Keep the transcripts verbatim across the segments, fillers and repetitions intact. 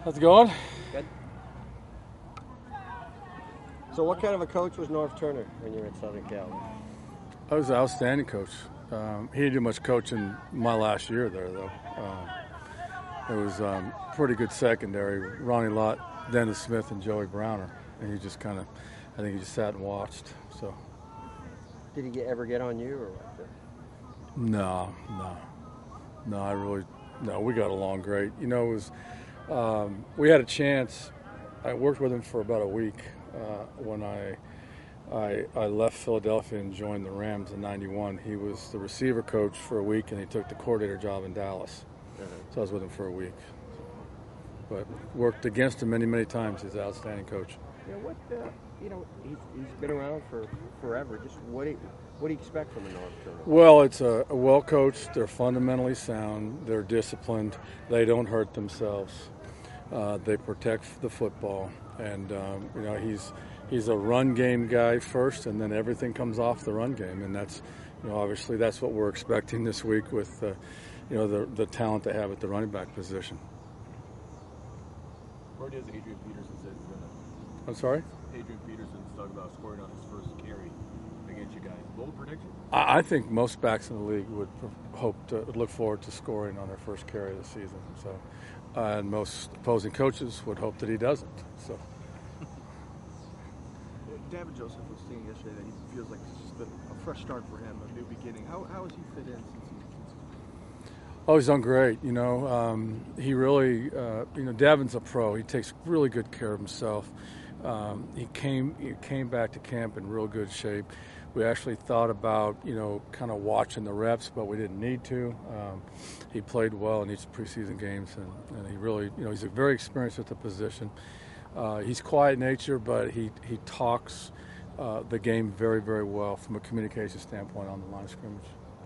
How's it going? Good. So what kind of a coach was Norv Turner when you were at Southern Cal? I was an outstanding coach. Um, he didn't do much coaching my last year there, though. Uh, it was um, pretty good secondary. Ronnie Lott, Dennis Smith, and Joey Browner. And he just kind of, I think he just sat and watched. So. Did he get, ever get on you or what? No, no. No, I really, no, we got along great. You know, it was, um, we had a chance. I worked with him for about a week uh, when I, I I left Philadelphia and joined the Rams in ninety-one. He was the receiver coach for a week, and he took the coordinator job in Dallas. Uh-huh. So I was with him for a week. But worked against him many, many times. He's an outstanding coach. You know, what, uh, you know, he's, he's been around for forever. Just what do you, what do you expect from a Norv Turner? Well, it's a, a well coached. They're fundamentally sound. They're disciplined. They don't hurt themselves. Uh, they protect the football, and um, you know he's he's a run game guy first, and then everything comes off the run game, and that's you know obviously that's what we're expecting this week with uh, you know the the talent they have at the running back position. Where does Adrian Peterson say he's going to? I'm sorry. Adrian Peterson's talking about scoring on his first carry against you guys. Bold prediction? I, I think most backs in the league would hope to look forward to scoring on their first carry of the season. So. Uh, and most opposing coaches would hope that he doesn't. So, David Joseph was saying yesterday that he feels like it's just a fresh start for him, a new beginning. How how has he fit in since he? Since he... Oh, he's done great. You know, um, he really, uh, you know, Davin's a pro. He takes really good care of himself. Um, he came he came back to camp in real good shape. We actually thought about, you know, kind of watching the reps, but we didn't need to. Um, he played well in each preseason games, and, and he really, you know, he's very experienced at the position. Uh, he's quiet nature, but he, he talks uh, the game very, very well from a communication standpoint on the line of scrimmage.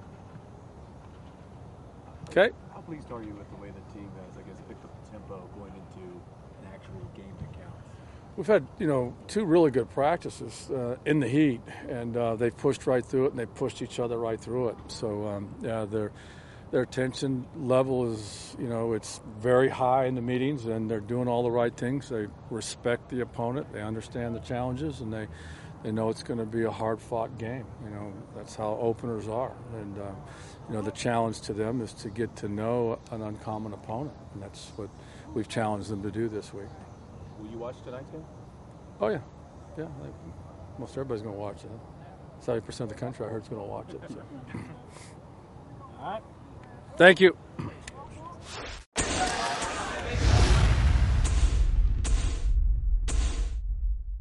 Okay. How pleased are you with the way the team has, I guess, picked up the tempo going into an actual game that counts? We've had, you know, two really good practices uh, in the heat, and uh, they've pushed right through it, and they've pushed each other right through it. So, um, yeah, their their tension level is, you know, it's very high in the meetings, and they're doing all the right things. They respect the opponent. They understand the challenges, and they, they know it's going to be a hard-fought game. You know, that's how openers are. And, uh, you know, the challenge to them is to get to know an uncommon opponent, and that's what we've challenged them to do this week. Will you watch tonight's game? Oh, yeah. Yeah. Like, most everybody's going to watch it. seventy percent of the country I heard is going to watch it. So. All right. Thank you.